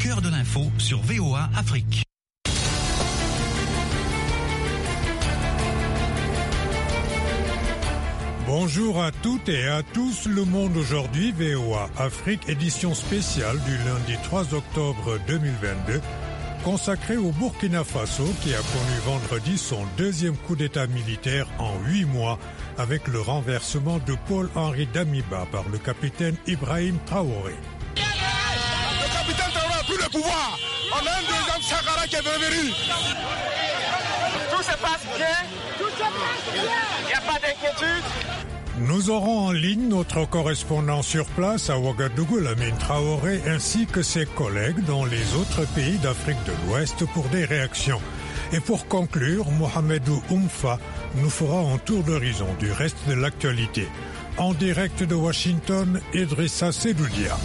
cœur de l'info sur VOA Afrique. Bonjour à toutes et à tous, Le Monde aujourd'hui, VOA Afrique, édition spéciale du lundi 3 octobre 2022, consacrée au Burkina Faso qui a connu vendredi son deuxième coup d'état militaire en 8 mois avec le renversement de Paul-Henri Damiba par le capitaine Ibrahim Traoré. Le capitaine Traoré a pris le pouvoir. On a un deuxième Sankara qui est venu. Tout se passe bien. Il n'y a pas d'inquiétude. Nous aurons en ligne notre correspondant sur place à Ouagadougou, Lamine Traoré, ainsi que ses collègues dans les autres pays d'Afrique de l'Ouest pour des réactions. Et pour conclure, Mohamedou Oumfa nous fera un tour d'horizon du reste de l'actualité. En direct de Washington, Idrissa Sedoudia.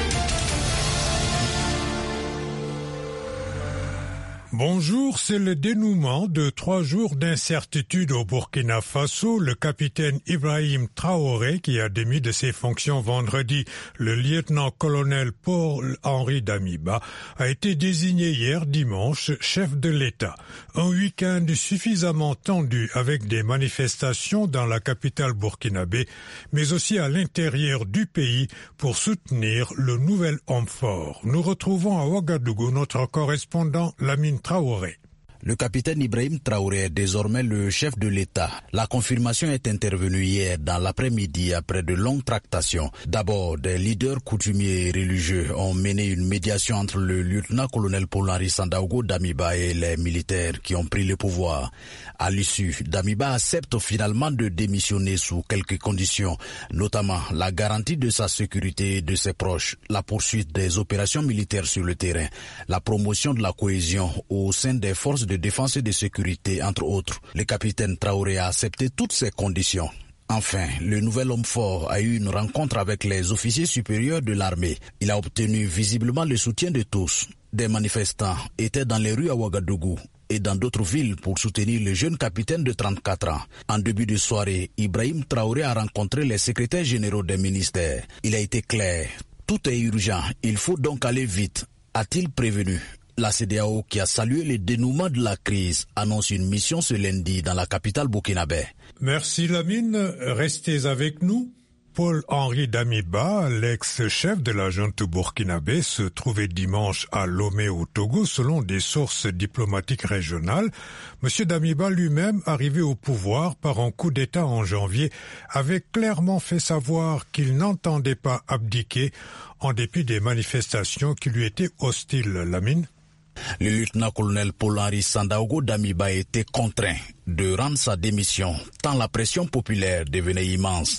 Bonjour, c'est le dénouement de 3 jours d'incertitude au Burkina Faso. Le capitaine Ibrahim Traoré, qui a démis de ses fonctions vendredi, le lieutenant-colonel Paul-Henri Damiba, a été désigné hier dimanche chef de l'État. Un week-end suffisamment tendu avec des manifestations dans la capitale burkinabé, mais aussi à l'intérieur du pays pour soutenir le nouvel homme fort. Nous retrouvons à Ouagadougou notre correspondant Lamine Traoré. Le capitaine Ibrahim Traoré est désormais le chef de l'État. La confirmation est intervenue hier dans l'après-midi après de longues tractations. D'abord, des leaders coutumiers et religieux ont mené une médiation entre le lieutenant-colonel Paul-Henri Sandaogo Damiba et les militaires qui ont pris le pouvoir. À l'issue, Damiba accepte finalement de démissionner sous quelques conditions, notamment la garantie de sa sécurité et de ses proches, la poursuite des opérations militaires sur le terrain, la promotion de la cohésion au sein des forces de défense et de sécurité, entre autres. Le capitaine Traoré a accepté toutes ces conditions. Enfin, le nouvel homme fort a eu une rencontre avec les officiers supérieurs de l'armée. Il a obtenu visiblement le soutien de tous. Des manifestants étaient dans les rues à Ouagadougou et dans d'autres villes pour soutenir le jeune capitaine de 34 ans. En début de soirée, Ibrahim Traoré a rencontré les secrétaires généraux des ministères. Il a été clair. Tout est urgent. Il faut donc aller vite, a-t-il prévenu. La CEDEAO, qui a salué le dénouement de la crise, annonce une mission ce lundi dans la capitale burkinabé. Merci Lamine, restez avec nous. Paul-Henri Damiba, l'ex-chef de la junte burkinabé, se trouvait dimanche à Lomé au Togo selon des sources diplomatiques régionales. Monsieur Damiba lui-même, arrivé au pouvoir par un coup d'État en janvier, avait clairement fait savoir qu'il n'entendait pas abdiquer en dépit des manifestations qui lui étaient hostiles. Lamine? Le lieutenant-colonel Paul-Henri Sandaogo Damiba était contraint de rendre sa démission tant la pression populaire devenait immense.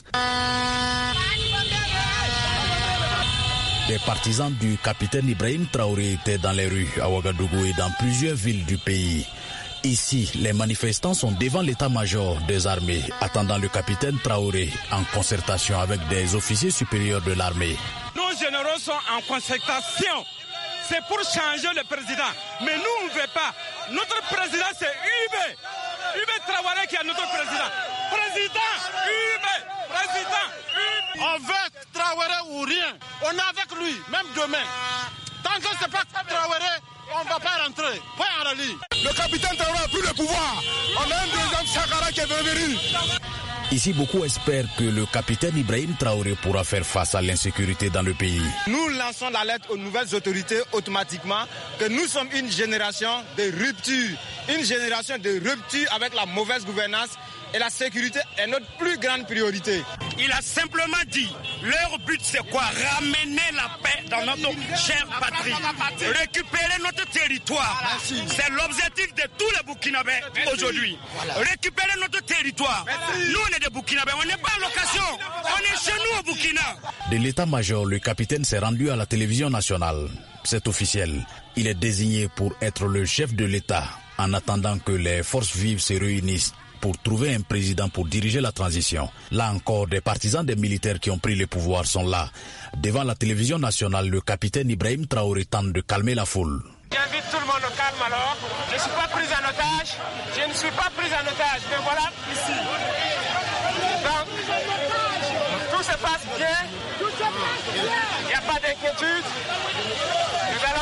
Des partisans du capitaine Ibrahim Traoré étaient dans les rues à Ouagadougou et dans plusieurs villes du pays. Ici, les manifestants sont devant l'état-major des armées, attendant le capitaine Traoré en concertation avec des officiers supérieurs de l'armée. Nos généraux sont en concertation. C'est pour changer le président. Mais nous, on ne veut pas. Notre président, c'est Ubé. Ubé Traoré qui est notre président. Président Ubé. Président Ubé. On veut Traoré ou rien. On est avec lui, même demain. Tant que ce n'est pas Traoré, on ne va pas rentrer. Point à la ligne. Le capitaine Traoré a pris le pouvoir. On a un deuxième Sankara qui est venu. Ici, beaucoup espèrent que le capitaine Ibrahim Traoré pourra faire face à l'insécurité dans le pays. Nous lançons l'alerte aux nouvelles autorités automatiquement que nous sommes une génération de rupture. Une génération de rupture avec la mauvaise gouvernance et la sécurité est notre plus grande priorité. Il a simplement dit, leur but c'est quoi? Ramener la paix dans notre chère patrie. Récupérer notre territoire. C'est l'objectif de tous les Burkinabés aujourd'hui. Récupérer notre territoire. Nous on est des Burkinabés, on n'est pas en location. On est chez nous au Burkina. De l'état-major, le capitaine s'est rendu à la télévision nationale. C'est officiel. Il est désigné pour être le chef de l'État en attendant que les forces vives se réunissent pour trouver un président pour diriger la transition. Là encore, des partisans des militaires qui ont pris le pouvoir sont là. Devant la télévision nationale, le capitaine Ibrahim Traoré tente de calmer la foule. J'invite tout le monde au calme alors. Je ne suis pas pris en otage. Je ne suis pas pris en otage. Mais voilà, ici. Donc, tout se passe bien. Il n'y a pas d'inquiétude. Nous allons commencer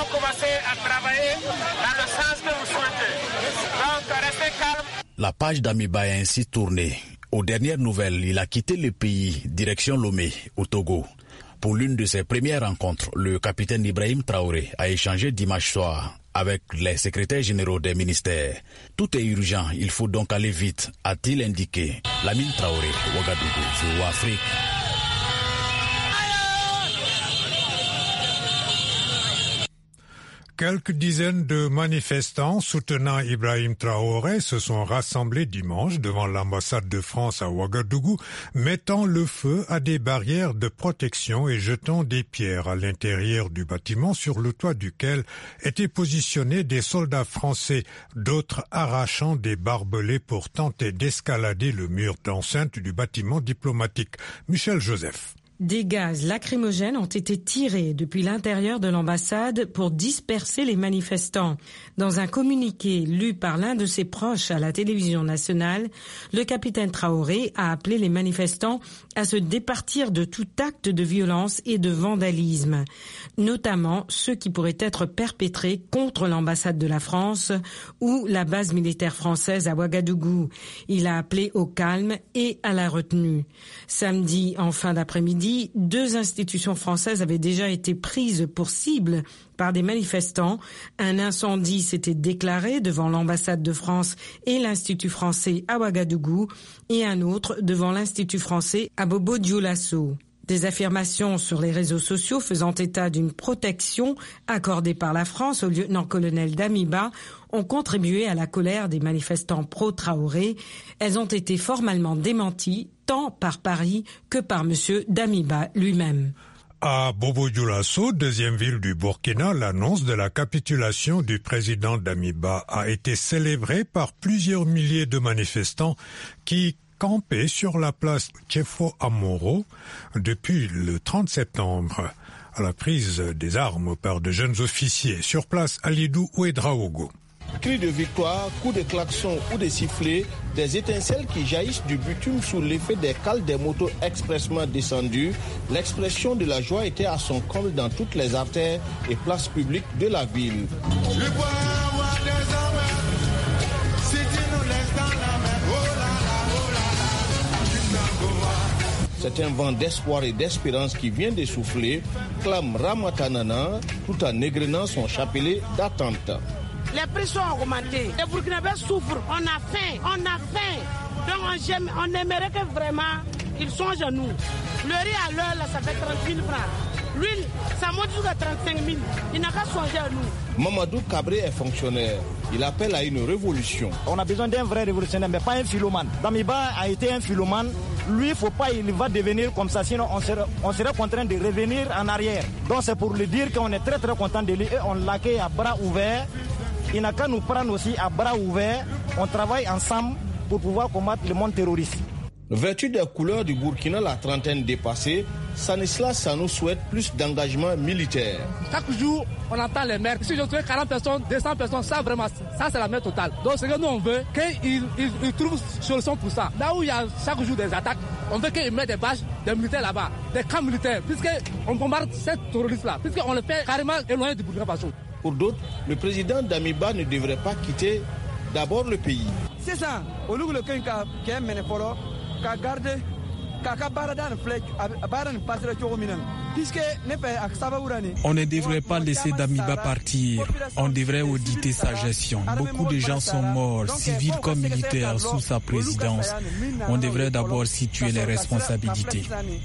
commencer à travailler dans le sens que vous souhaitez. Donc, restez calme. La page d'Amiba a ainsi tourné. Aux dernières nouvelles, il a quitté le pays, direction Lomé, au Togo. Pour l'une de ses premières rencontres, le capitaine Ibrahim Traoré a échangé dimanche soir avec les secrétaires généraux des ministères. Tout est urgent, il faut donc aller vite, a-t-il indiqué. Lamine Traoré, Ouagadougou, Afrique. Quelques dizaines de manifestants soutenant Ibrahim Traoré se sont rassemblés dimanche devant l'ambassade de France à Ouagadougou, mettant le feu à des barrières de protection et jetant des pierres à l'intérieur du bâtiment sur le toit duquel étaient positionnés des soldats français, d'autres arrachant des barbelés pour tenter d'escalader le mur d'enceinte du bâtiment diplomatique. Michel Joseph. Des gaz lacrymogènes ont été tirés depuis l'intérieur de l'ambassade pour disperser les manifestants. Dans un communiqué lu par l'un de ses proches à la télévision nationale, le capitaine Traoré a appelé les manifestants à se départir de tout acte de violence et de vandalisme, notamment ceux qui pourraient être perpétrés contre l'ambassade de la France ou la base militaire française à Ouagadougou. Il a appelé au calme et à la retenue. Samedi, en fin d'après-midi, 2 institutions françaises avaient déjà été prises pour cible par des manifestants. Un incendie s'était déclaré devant l'ambassade de France et l'Institut français à Ouagadougou et un autre devant l'Institut français à Bobo-Dioulasso. Des affirmations sur les réseaux sociaux faisant état d'une protection accordée par la France au lieutenant-colonel Damiba ont contribué à la colère des manifestants pro-Traoré. Elles ont été formellement démenties tant par Paris que par M. Damiba lui-même. À Bobo-Dioulasso, deuxième ville du Burkina, l'annonce de la capitulation du président Damiba a été célébrée par plusieurs milliers de manifestants qui campaient sur la place Tchefo Amoro depuis le 30 septembre, à la prise des armes par de jeunes officiers. Sur place, Alidou Ouedraogo. Cris de victoire, coups de klaxon ou de sifflets, des étincelles qui jaillissent du bitume sous l'effet des cales des motos expressément descendues. L'expression de la joie était à son comble dans toutes les artères et places publiques de la ville. C'est un vent d'espoir et d'espérance qui vient de souffler, clame Ramatanana, tout en égrenant son chapelet d'attente. Les prix sont augmentés. Les Burkinabés souffrent. On a faim. Donc on aimerait que vraiment ils songent à nous. Le riz à l'heure, là, ça fait 30 000 francs. L'huile, ça monte jusqu'à 35 000. Il n'a qu'à songer à nous. Mamadou Kabré est fonctionnaire. Il appelle à une révolution. On a besoin d'un vrai révolutionnaire, mais pas un philomane. Damiba a été un philomane. Lui, il va devenir comme ça, sinon on serait contraint de revenir en arrière. Donc c'est pour lui dire qu'on est très très content de lui et on l'accueille à bras ouverts. Il n'a qu'à nous prendre aussi à bras ouverts. On travaille ensemble pour pouvoir combattre le monde terroriste. Vêtu des couleurs du Burkina, la trentaine dépassée, Stanislas Sanou souhaite plus d'engagement militaire. Chaque jour, on entend les maires. Si je trouve 40 personnes, 200 personnes, ça vraiment, ça c'est la mer totale. Donc ce que nous on veut, qu'ils trouvent solution pour ça. Là où il y a chaque jour des attaques, on veut qu'ils mettent des bâches, des militaires là-bas, des camps militaires, puisqu'on bombarde ces terroristes-là, puisqu'on les fait carrément éloigner du Burkina Faso. Pour d'autres, le président Damiba ne devrait pas quitter d'abord le pays. C'est ça. Au lieu de garder on ne devrait pas laisser Damiba partir. On devrait auditer sa gestion. Beaucoup de gens sont morts, civils comme militaires, sous sa présidence. On devrait d'abord situer les responsabilités.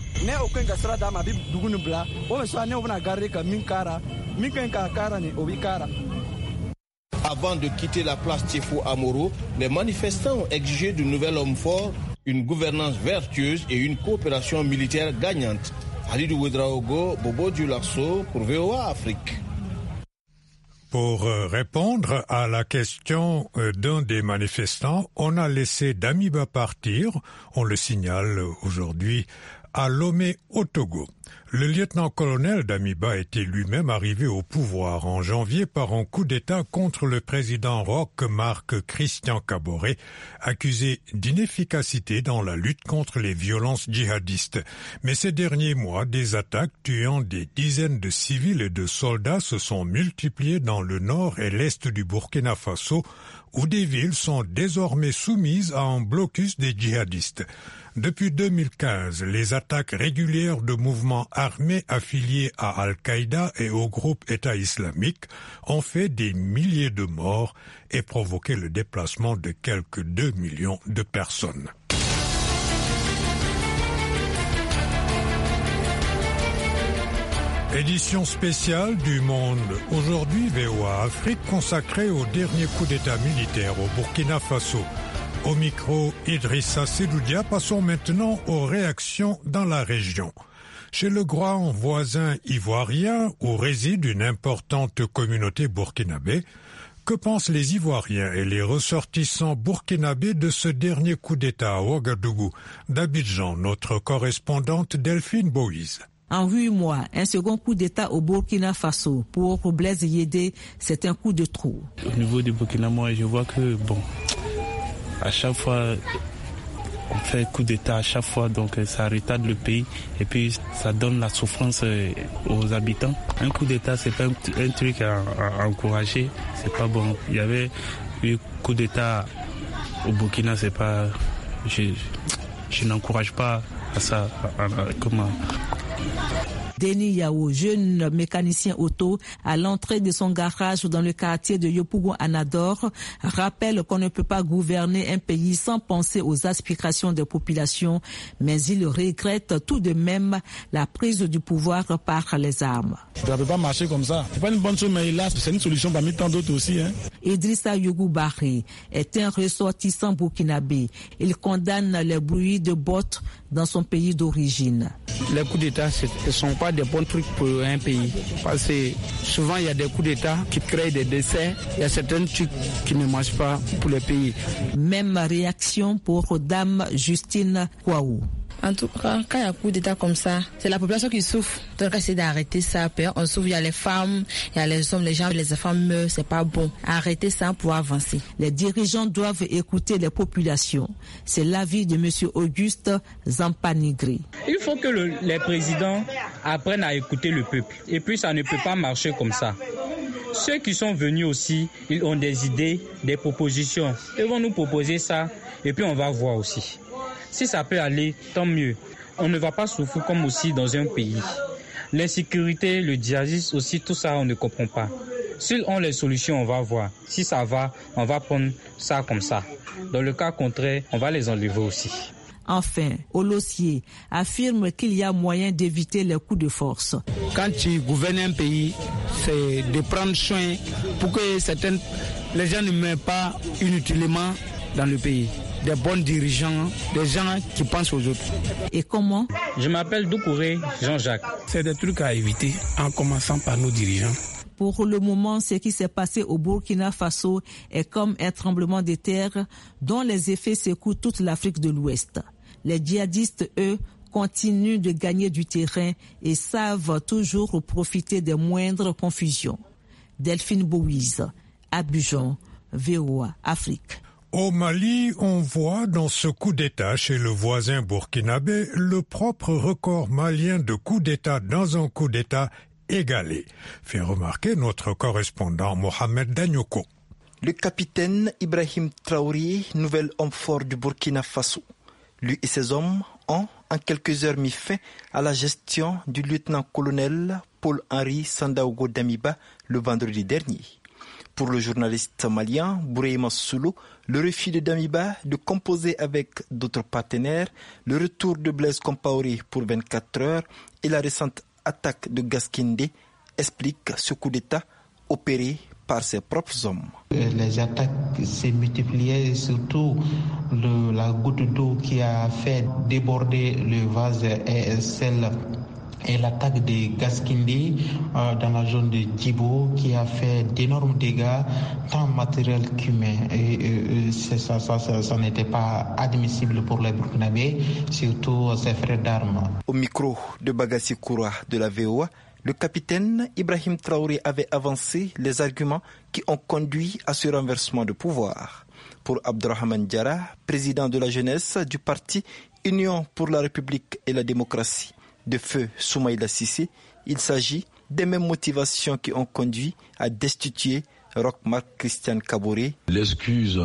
Avant de quitter la place Tchefo Amoro, les manifestants ont exigé du nouvel homme fort une gouvernance vertueuse et une coopération militaire gagnante. Alidou Ouedraogo, Bobo Dioulasso pour VOA Afrique. Pour répondre à la question d'un des manifestants, on a laissé Damiba partir, on le signale aujourd'hui, à Lomé au Togo. Le lieutenant-colonel Damiba était lui-même arrivé au pouvoir en janvier par un coup d'État contre le président Roch Marc Christian Kaboré, accusé d'inefficacité dans la lutte contre les violences djihadistes. Mais ces derniers mois, des attaques tuant des dizaines de civils et de soldats se sont multipliées dans le nord et l'est du Burkina Faso, où des villes sont désormais soumises à un blocus des djihadistes. Depuis 2015, les attaques régulières de mouvements armés affiliés à Al-Qaïda et au groupe État islamique ont fait des milliers de morts et provoqué le déplacement de quelques 2 millions de personnes. Édition spéciale du Monde aujourd'hui VOA Afrique consacrée au dernier coup d'État militaire au Burkina Faso. Au micro, Idrissa Sedoudia, passons maintenant aux réactions dans la région. Chez le grand voisin ivoirien, où réside une importante communauté burkinabé, que pensent les Ivoiriens et les ressortissants burkinabés de ce dernier coup d'État à Ouagadougou? D'Abidjan, notre correspondante Delphine Boïse. En 8 mois, un second coup d'État au Burkina Faso. Pour Blaise Yédé, c'est un coup de trop. Au niveau du Burkina, moi, je vois que, à chaque fois, on fait coup d'État à chaque fois, donc ça retarde le pays et puis ça donne la souffrance aux habitants. Un coup d'État, c'est pas un truc à encourager, c'est pas bon. Il y avait eu coup d'État au Burkina, c'est pas, je n'encourage pas à ça. Denis Yao, jeune mécanicien auto, à l'entrée de son garage dans le quartier de Yopougon-Anador, rappelle qu'on ne peut pas gouverner un pays sans penser aux aspirations des populations, mais il regrette tout de même la prise du pouvoir par les armes. Ça ne peut pas marcher comme ça. C'est pas une bonne chose, mais là, c'est une solution parmi tant d'autres aussi. Idrissa Yougou Barré est un ressortissant burkinabé. Il condamne les bruits de bottes dans son pays d'origine. Les coups d'État ne sont pas des bons trucs pour un pays. Parce que souvent, il y a des coups d'État qui créent des décès. Il y a certains trucs qui ne marchent pas pour les pays. Même réaction pour Dame Justine Kouaou. En tout cas, quand il y a un coup d'État comme ça, c'est la population qui souffre. Donc, essayer d'arrêter ça. On souffre, il y a les femmes, il y a les hommes, les gens, les enfants meurent, c'est pas bon. Arrêter ça pour avancer. Les dirigeants doivent écouter les populations. C'est l'avis de M. Auguste Zampanigri. Il faut que les présidents apprennent à écouter le peuple. Et puis, ça ne peut pas marcher comme ça. Ceux qui sont venus aussi, ils ont des idées, des propositions. Ils vont nous proposer ça, et puis on va voir aussi. Si ça peut aller, tant mieux. On ne va pas souffrir comme aussi dans un pays. L'insécurité, le djihadisme aussi, tout ça, on ne comprend pas. S'ils ont les solutions, on va voir. Si ça va, on va prendre ça comme ça. Dans le cas contraire, on va les enlever aussi. Enfin, Olossier affirme qu'il y a moyen d'éviter les coups de force. Quand tu gouvernes un pays, c'est de prendre soin pour que les gens ne meurent pas inutilement dans le pays. Des bons dirigeants, des gens qui pensent aux autres. Et comment? Je m'appelle Doucouré Jean-Jacques. C'est des trucs à éviter en commençant par nos dirigeants. Pour le moment, ce qui s'est passé au Burkina Faso est comme un tremblement de terre dont les effets secouent toute l'Afrique de l'Ouest. Les djihadistes, eux, continuent de gagner du terrain et savent toujours profiter des moindres confusions. Delphine Boïse, Abidjan, VOA Afrique. Au Mali, on voit dans ce coup d'État chez le voisin burkinabé le propre record malien de coup d'État dans un coup d'État égalé, fait remarquer notre correspondant Mohamed Danyoko. Le capitaine Ibrahim Traoré, nouvel homme fort du Burkina Faso. Lui et ses hommes ont, en quelques heures, mis fin à la gestion du lieutenant-colonel Paul-Henri Sandaogo Damiba le vendredi dernier. Pour le journaliste malien Bourema Soulou, le refus de Damiba de composer avec d'autres partenaires, le retour de Blaise Compaoré pour 24 heures et la récente attaque de Gaskinde expliquent ce coup d'État opéré par ses propres hommes. Les attaques s'est multipliées, surtout la goutte d'eau qui a fait déborder le vase ESL Et l'attaque de Gaskindi dans la zone de Djibo qui a fait d'énormes dégâts, tant matériels qu'humains. Et ça n'était pas admissible pour les Burkinabés, surtout ses frères d'armes. Au micro de Bagassi Koura de la VOA, le capitaine Ibrahim Traoré avait avancé les arguments qui ont conduit à ce renversement de pouvoir. Pour Abdourahmane Diarra, président de la jeunesse du parti Union pour la République et la démocratie de feu Soumaïla Cissé, il s'agit des mêmes motivations qui ont conduit à destituer Roch Marc Christian Kaboré. L'excuse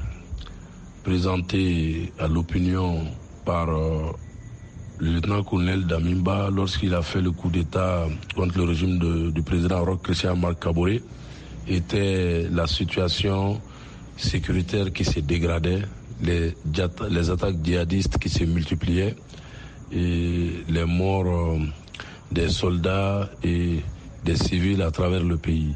présentée à l'opinion par le lieutenant-colonel Damimba lorsqu'il a fait le coup d'État contre le régime du président Roch Christian Marc Kaboré était la situation sécuritaire qui se dégradait, les attaques djihadistes qui se multipliaient et les morts des soldats et des civils à travers le pays.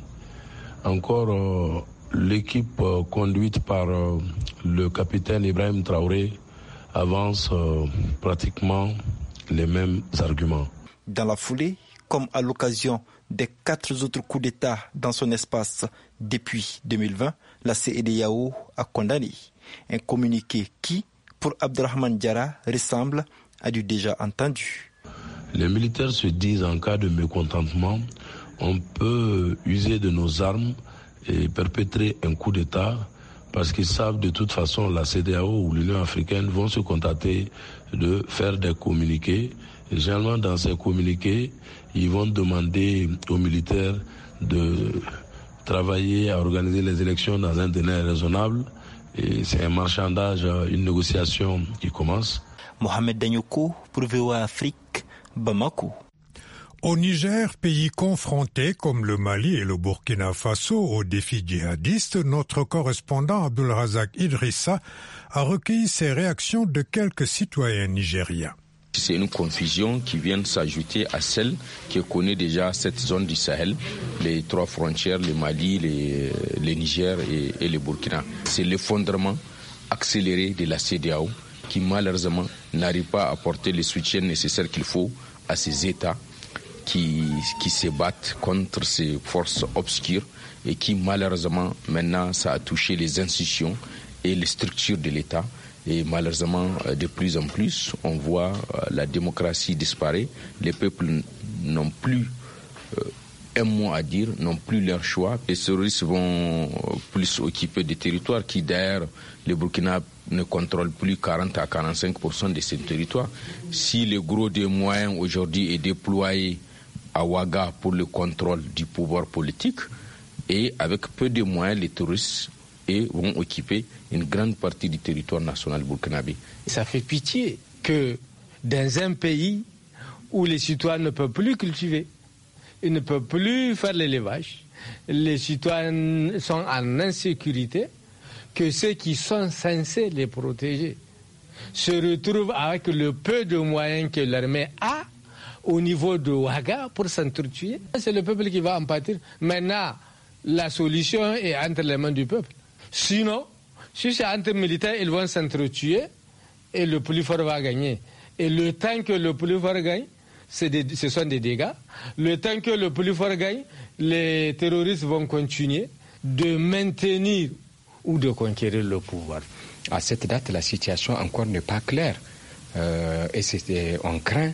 Encore, l'équipe conduite par le capitaine Ibrahim Traoré avance pratiquement les mêmes arguments. Dans la foulée, comme à l'occasion des 4 autres coups d'État dans son espace depuis 2020, la CEDEAO a condamné un communiqué qui, pour Abdourahmane Diarra, ressemble à du déjà entendu. Les militaires se disent en cas de mécontentement, on peut user de nos armes et perpétrer un coup d'État parce qu'ils savent de toute façon la CEDEAO ou l'Union africaine vont se contenter de faire des communiqués. Et généralement dans ces communiqués, ils vont demander aux militaires de travailler à organiser les élections dans un délai raisonnable. Et c'est un marchandage, une négociation qui commence. Mohamed Danyoko pour VOA Afrique, Bamako. Au Niger, pays confronté comme le Mali et le Burkina Faso aux défis djihadistes, notre correspondant Abdulrazak Idrissa a recueilli ses réactions de quelques citoyens nigériens. C'est une confusion qui vient s'ajouter à celle que connaît déjà cette zone du Sahel, les 3 frontières, le Mali, le Niger et le Burkina. C'est l'effondrement accéléré de la CEDEAO qui malheureusement n'arrive pas à apporter le soutien nécessaire qu'il faut à ces États qui se battent contre ces forces obscures et qui malheureusement maintenant ça a touché les institutions et les structures de l'État. Et malheureusement, de plus en plus, on voit la démocratie disparaître. Les peuples n'ont plus un mot à dire, n'ont plus leur choix. Les terroristes vont plus occuper des territoires qui, d'ailleurs, le Burkina ne contrôle plus 40 à 45% de ces territoires. Si le gros des moyens aujourd'hui est déployé à Ouaga pour le contrôle du pouvoir politique, et avec peu de moyens, les terroristes vont occuper une grande partie du territoire national burkinabé. Ça fait pitié que dans un pays où les citoyens ne peuvent plus cultiver, ils ne peuvent plus faire l'élevage, les citoyens sont en insécurité, que ceux qui sont censés les protéger se retrouvent avec le peu de moyens que l'armée a au niveau de Ouaga pour s'entretuer. C'est le peuple qui va en pâtir. Maintenant, la solution est entre les mains du peuple. Sinon, si c'est entre militaires, ils vont s'entretuer et le plus fort va gagner. Et le temps que le plus fort gagne, ce sont des dégâts. Le temps que le plus fort gagne, les terroristes vont continuer de maintenir ou de conquérir le pouvoir. À cette date, la situation encore n'est pas claire. Et on craint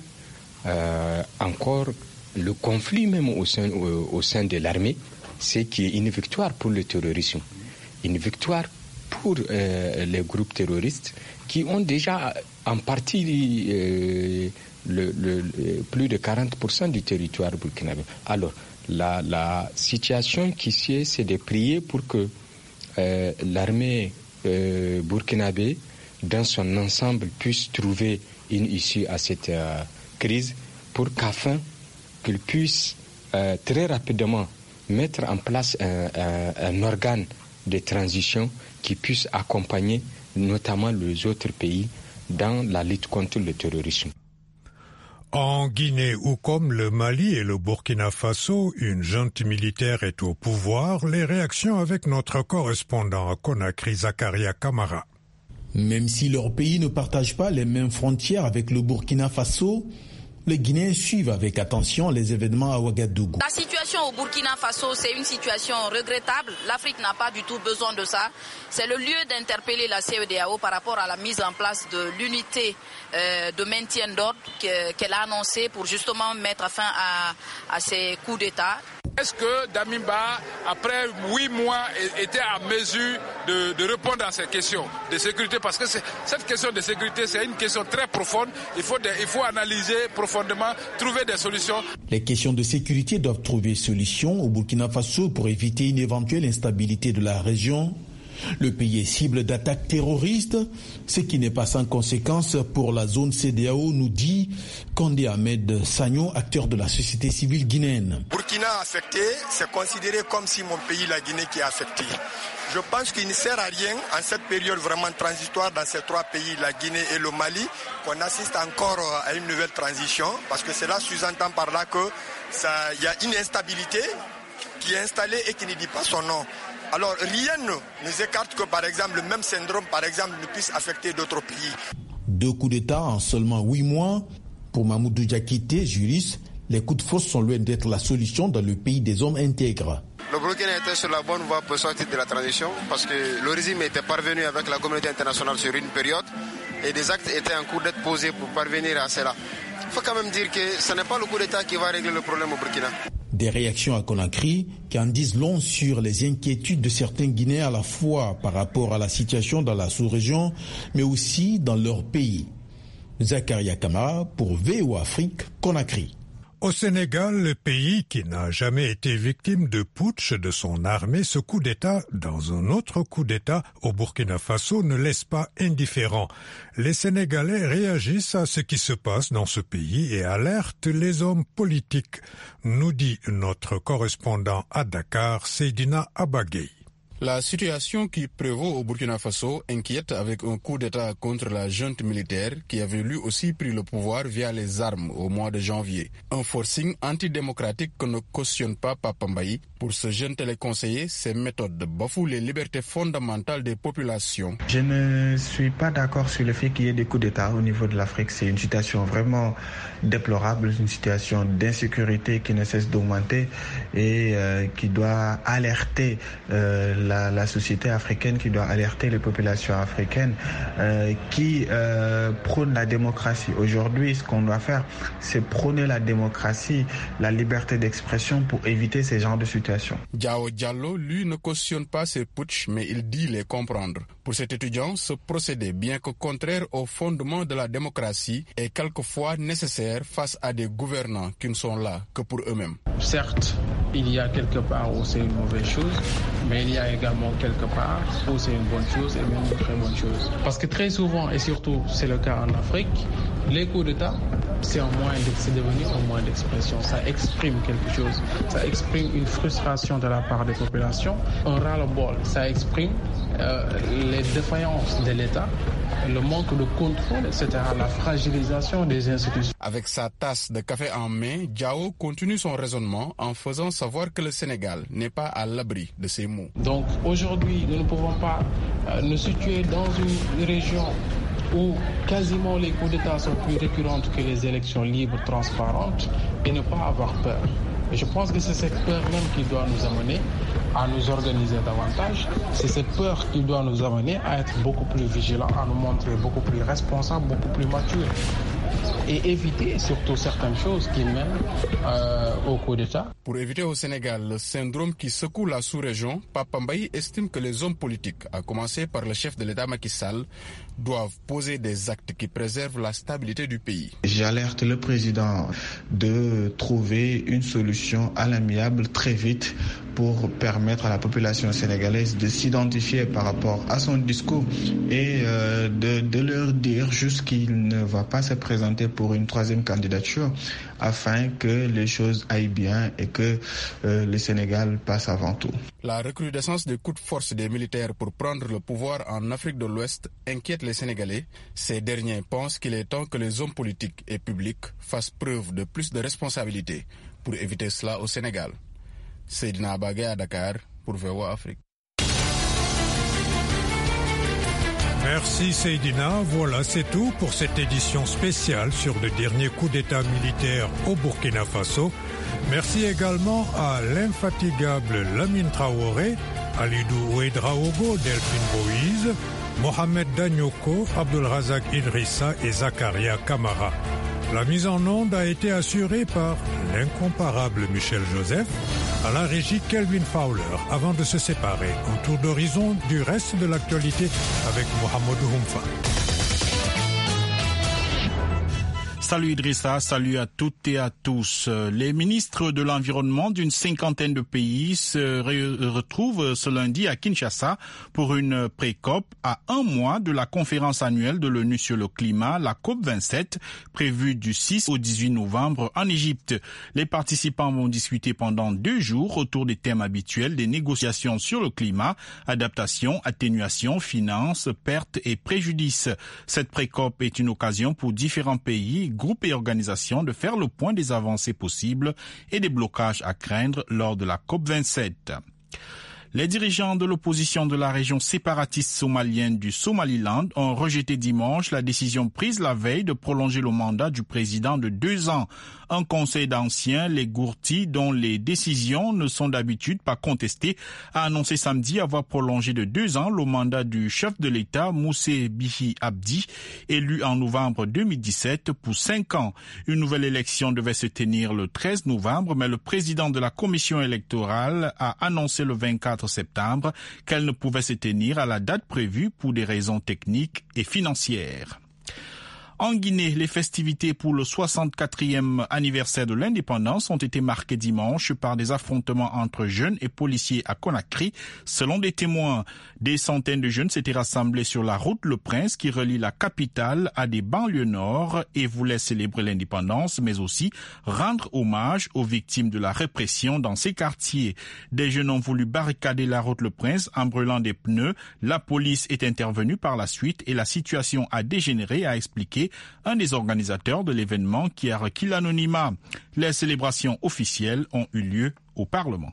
encore le conflit même au sein de l'armée, c'est qu'il y ait une victoire pour le terrorisme. Une victoire pour les groupes terroristes qui ont déjà en partie plus de 40% du territoire burkinabé. Alors, la situation qui sied, c'est de prier pour que l'armée burkinabé, dans son ensemble, puisse trouver une issue à cette crise pour qu'afin qu'il puisse très rapidement mettre en place un organe de transition qui puisse accompagner notamment les autres pays dans la lutte contre le terrorisme. En Guinée ou comme le Mali et le Burkina Faso, une junte militaire est au pouvoir. Les réactions avec notre correspondant à Conakry, Zakaria Kamara. Même si leur pays ne partage pas les mêmes frontières avec le Burkina Faso, Les Guinéens suivent avec attention les événements à Ouagadougou. La situation au Burkina Faso, c'est une situation regrettable. L'Afrique n'a pas du tout besoin de ça. C'est le lieu d'interpeller la CEDEAO par rapport à la mise en place de l'unité de maintien d'ordre qu'elle a annoncée pour justement mettre fin à ces coups d'État. Est-ce que Damiba, après 8 mois, était à mesure de répondre à ces questions de sécurité? Parce que cette question de sécurité, c'est une question très profonde. Il faut analyser profondément, trouver des solutions. Les questions de sécurité doivent trouver solution au Burkina Faso pour éviter une éventuelle instabilité de la région. Le pays est cible d'attaques terroristes, ce qui n'est pas sans conséquence pour la zone CEDEAO, nous dit Kondé Ahmed Sagno, acteur de la société civile guinéenne. Burkina affecté, c'est considéré comme si mon pays, la Guinée, qui est affecté. Je pense qu'il ne sert à rien en cette période vraiment transitoire dans ces 3 pays, la Guinée et le Mali, qu'on assiste encore à une nouvelle transition, parce que cela sous-entend par là qu'il y a une instabilité qui est installée et qui ne dit pas son nom. Alors rien ne nous écarte que par exemple le même syndrome ne puisse affecter d'autres pays. 2 coups d'État en seulement 8 mois. Pour Mamoudou Diakité, juriste, les coups de force sont loin d'être la solution dans le pays des hommes intègres. Le Burkina était sur la bonne voie pour sortir de la transition parce que le régime était parvenu avec la communauté internationale sur une période et des actes étaient en cours d'être posés pour parvenir à cela. Il faut quand même dire que ce n'est pas le coup d'État qui va régler le problème au Burkina. Des réactions à Conakry qui en disent long sur les inquiétudes de certains Guinéens à la fois par rapport à la situation dans la sous-région, mais aussi dans leur pays. Zakaria Kamara pour VOA Afrique, Conakry. Au Sénégal, le pays qui n'a jamais été victime de putsch de son armée, ce coup d'État dans un autre coup d'État au Burkina Faso ne laisse pas indifférent. Les Sénégalais réagissent à ce qui se passe dans ce pays et alertent les hommes politiques, nous dit notre correspondant à Dakar, Seydina Abagay. La situation qui prévaut au Burkina Faso inquiète avec un coup d'État contre la junte militaire qui avait lui aussi pris le pouvoir via les armes au mois de janvier. Un forcing antidémocratique que ne cautionne pas Papa Mbaye. Pour ce jeune téléconseiller, ces méthodes bafouent les libertés fondamentales des populations. Je ne suis pas d'accord sur le fait qu'il y ait des coups d'État au niveau de l'Afrique. C'est une situation vraiment déplorable, une situation d'insécurité qui ne cesse d'augmenter et qui doit alerter la société africaine, qui doit alerter les populations africaines qui prônent la démocratie. Aujourd'hui, ce qu'on doit faire, c'est prôner la démocratie, la liberté d'expression pour éviter ces genres de situations. Diao Diallo, lui, ne cautionne pas ces putschs, mais il dit les comprendre. Pour cet étudiant, ce procédé, bien que contraire aux fondements de la démocratie, est quelquefois nécessaire face à des gouvernants qui ne sont là que pour eux-mêmes. Certes, il y a quelque part où c'est une mauvaise chose, mais il y a également quelque part où c'est une bonne chose et même une très bonne chose. Parce que très souvent, et surtout c'est le cas en Afrique, les coups d'État, c'est devenu un moyen d'expression. Ça exprime quelque chose. Ça exprime une frustration de la part des populations, un ras-le-bol. Ça exprime les défaillances de l'État, le manque de contrôle, etc., la fragilisation des institutions. Avec sa tasse de café en main, Diao continue son raisonnement en faisant savoir que le Sénégal n'est pas à l'abri de ces maux. Donc aujourd'hui, nous ne pouvons pas nous situer dans une région où quasiment les coups d'État sont plus récurrents que les élections libres, transparentes, et ne pas avoir peur. Et je pense que c'est cette peur même qui doit nous amener à nous organiser davantage. C'est cette peur qui doit nous amener à être beaucoup plus vigilants, à nous montrer beaucoup plus responsables, beaucoup plus matures. Et éviter surtout certaines choses qui mènent au coup d'État. Pour éviter au Sénégal le syndrome qui secoue la sous-région, Papa Mbaye estime que les hommes politiques, à commencer par le chef de l'État Macky Sall, doivent poser des actes qui préservent la stabilité du pays. J'alerte le président de trouver une solution à l'amiable très vite pour permettre à la population sénégalaise de s'identifier par rapport à son discours et de leur dire juste qu'il ne va pas se présenter pour une troisième candidature afin que les choses aillent bien et que le Sénégal passe avant tout. La recrudescence des coups de force des militaires pour prendre le pouvoir en Afrique de l'Ouest inquiète les Sénégalais. Ces derniers pensent qu'il est temps que les hommes politiques et publics fassent preuve de plus de responsabilité pour éviter cela au Sénégal. Seydina Abagay à Dakar pour VOA Afrique. Merci Seydina. Voilà, c'est tout pour cette édition spéciale sur le dernier coup d'État militaire au Burkina Faso. Merci également à l'infatigable Lamine Traoré, Alidou Ouedraogo, Delphine Boïse, Mohamed Danyoko, Abdulrazak Idrissa et Zakaria Kamara. La mise en onde a été assurée par l'incomparable Michel Joseph, à la régie Kelvin Fowler. Avant de se séparer, un tour d'horizon du reste de l'actualité avec Mohamedou Humfa. Salut Idrissa, salut à toutes et à tous. Les ministres de l'Environnement d'une cinquantaine de pays se retrouvent ce lundi à Kinshasa pour une pré-COP à un mois de la conférence annuelle de l'ONU sur le climat, la COP 27, prévue du 6 au 18 novembre en Égypte. Les participants vont discuter pendant 2 jours autour des thèmes habituels des négociations sur le climat, adaptation, atténuation, finances, pertes et préjudices. Cette pré-COP est une occasion pour différents pays, groupes et organisations de faire le point des avancées possibles et des blocages à craindre lors de la COP 27. Les dirigeants de l'opposition de la région séparatiste somalienne du Somaliland ont rejeté dimanche la décision prise la veille de prolonger le mandat du président de 2 ans. Un conseil d'anciens, les Gourti, dont les décisions ne sont d'habitude pas contestées, a annoncé samedi avoir prolongé de 2 ans le mandat du chef de l'État, Moussé Bihi Abdi, élu en novembre 2017 pour 5 ans. Une nouvelle élection devait se tenir le 13 novembre, mais le président de la commission électorale a annoncé le 24 septembre qu'elle ne pouvait se tenir à la date prévue pour des raisons techniques et financières. En Guinée, les festivités pour le 64e anniversaire de l'indépendance ont été marquées dimanche par des affrontements entre jeunes et policiers à Conakry. Selon des témoins, des centaines de jeunes s'étaient rassemblés sur la route Le Prince qui relie la capitale à des banlieues nord et voulaient célébrer l'indépendance, mais aussi rendre hommage aux victimes de la répression dans ces quartiers. Des jeunes ont voulu barricader la route Le Prince en brûlant des pneus. La police est intervenue par la suite et la situation a dégénéré, a expliqué un des organisateurs de l'événement qui a requis l'anonymat. Les célébrations officielles ont eu lieu au Parlement.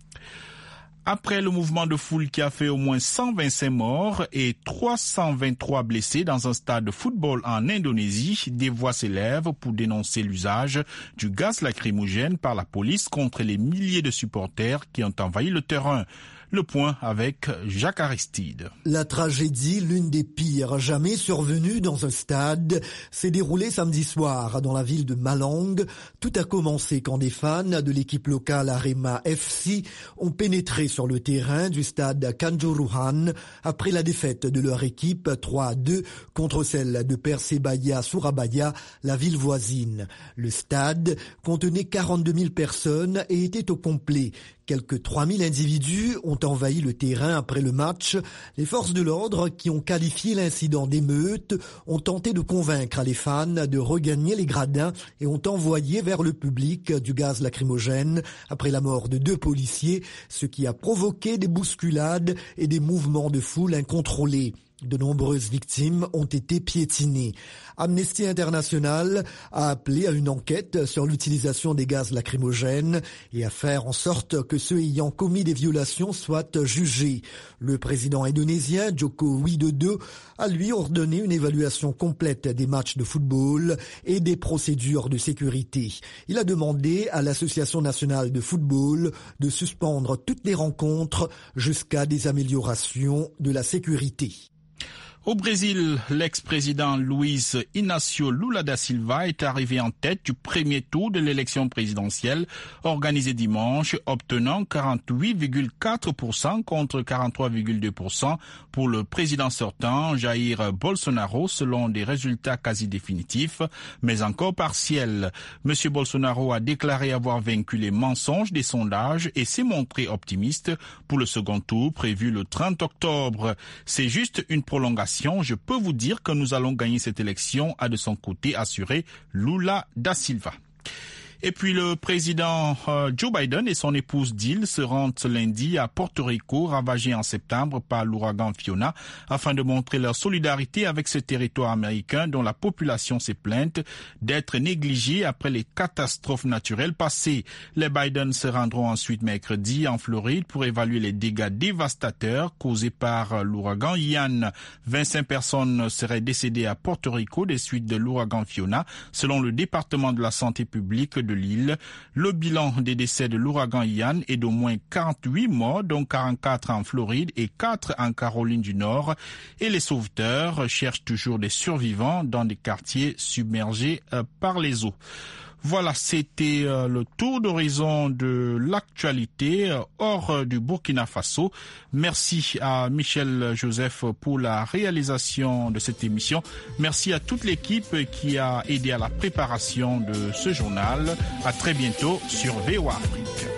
Après le mouvement de foule qui a fait au moins 125 morts et 323 blessés dans un stade de football en Indonésie, des voix s'élèvent pour dénoncer l'usage du gaz lacrymogène par la police contre les milliers de supporters qui ont envahi le terrain. Le point avec Jacques Aristide. La tragédie, l'une des pires jamais survenues dans un stade, s'est déroulée samedi soir dans la ville de Malang. Tout a commencé quand des fans de l'équipe locale Arema FC ont pénétré sur le terrain du stade Kanjuruhan après la défaite de leur équipe 3-2 contre celle de Persebaya Surabaya, la ville voisine. Le stade contenait 42 000 personnes et était au complet. Quelques 3000 individus ont envahi le terrain après le match. Les forces de l'ordre, qui ont qualifié l'incident d'émeute, ont tenté de convaincre les fans de regagner les gradins et ont envoyé vers le public du gaz lacrymogène après la mort de 2 policiers, ce qui a provoqué des bousculades et des mouvements de foule incontrôlés. De nombreuses victimes ont été piétinées. Amnesty International a appelé à une enquête sur l'utilisation des gaz lacrymogènes et à faire en sorte que ceux ayant commis des violations soient jugés. Le président indonésien Joko Widodo a lui ordonné une évaluation complète des matchs de football et des procédures de sécurité. Il a demandé à l'Association nationale de football de suspendre toutes les rencontres jusqu'à des améliorations de la sécurité. Au Brésil, l'ex-président Luiz Inácio Lula da Silva est arrivé en tête du premier tour de l'élection présidentielle organisée dimanche, obtenant 48,4% contre 43,2% pour le président sortant Jair Bolsonaro selon des résultats quasi définitifs, mais encore partiels. Monsieur Bolsonaro a déclaré avoir vaincu les mensonges des sondages et s'est montré optimiste pour le second tour prévu le 30 octobre. C'est juste une prolongation. Je peux vous dire que nous allons gagner cette élection, a de son côté assuré Lula da Silva. Et puis le président Joe Biden et son épouse Jill se rendent lundi à Porto Rico, ravagé en septembre par l'ouragan Fiona, afin de montrer leur solidarité avec ce territoire américain dont la population s'est plainte d'être négligée après les catastrophes naturelles passées. Les Biden se rendront ensuite mercredi en Floride pour évaluer les dégâts dévastateurs causés par l'ouragan Ian. 25 personnes seraient décédées à Porto Rico des suites de l'ouragan Fiona, selon le département de la santé publique de l'île. Le bilan des décès de l'ouragan Ian est d'au moins 48 morts, dont 44 en Floride et 4 en Caroline du Nord. Et les sauveteurs cherchent toujours des survivants dans des quartiers submergés par les eaux. Voilà, c'était le tour d'horizon de l'actualité hors du Burkina Faso. Merci à Michel Joseph pour la réalisation de cette émission. Merci à toute l'équipe qui a aidé à la préparation de ce journal. À très bientôt sur VOA Afrique.